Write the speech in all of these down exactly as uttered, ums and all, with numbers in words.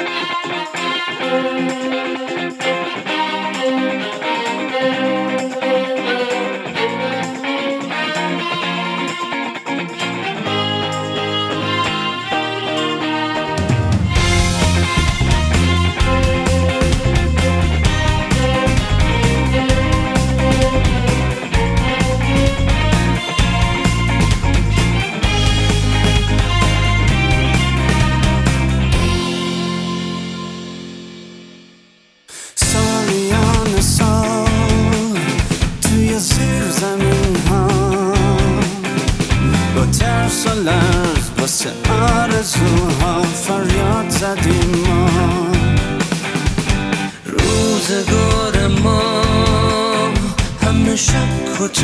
واسه آرزوها فریاد زدیم ما. روزگار ما همه شک و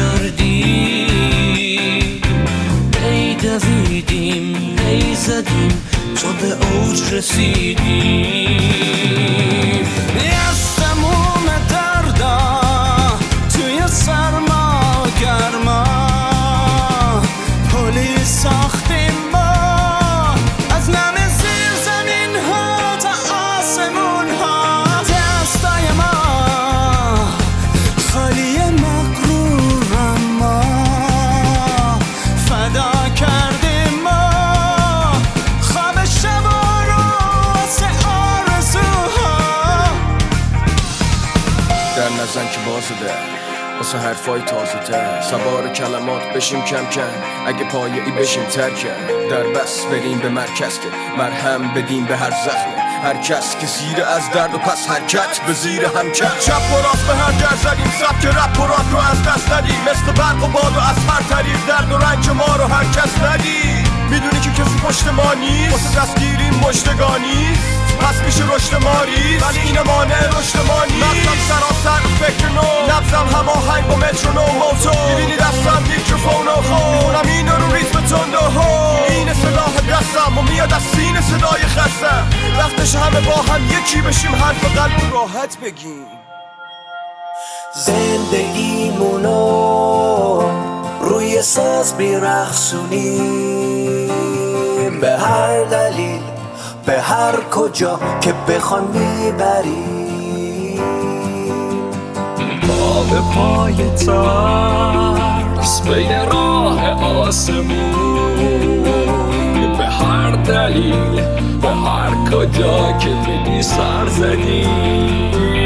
تردیم، ای دویدیم ای زدیم تا به اوج رسیدیم. از تموم دردا توی سرما گرما پلی ساختیم ما، از نم زیر زمین ها تا آسمون ها. دستای ما خالی مغرور اما فدا کردیم ما خواب شبا رو واسه آرزوها. در نزن که بازده واسه حرفای تازه تر، سوار کلمات بشیم کم کم، اگه پایه ای بشیم ترکم. در بس بریم به مرکز که مرهم بدیم به هر زخمه، هر کس که زیر از درد و پس حرکت به زیر هم کرد. چپ و راست به هم گر زدیم، سبک رپ و راک رو از دست ندیم، مثل برق و باد و از هر طریق درد و رنج ما رو هر کس ندید. میدونی که کسی پشت ما نیست، واسه دستگیریم مژدگانی پس میشه رشد ما ریز، ولی این مانع رشد ما نیست. نبزم سراسر فکر نو، نبزم هماهنگ با مترونوم موتو، میبینی دستم میکروفون و خود میخونم این رو ریتم تند و هو. این سلاح دستم و میاد از سینه صدای خستم، وقتش همه با هم یکی بشیم، حرف قلب راحت بگیم. زندگیمونو روی ساز میرقصونیم، به هر دلیل به هر کجا که بخوان میبریم. پا به پای ترس به یه راه آسمون، به هر دلیل به هر کجا که بگی سر زدیم.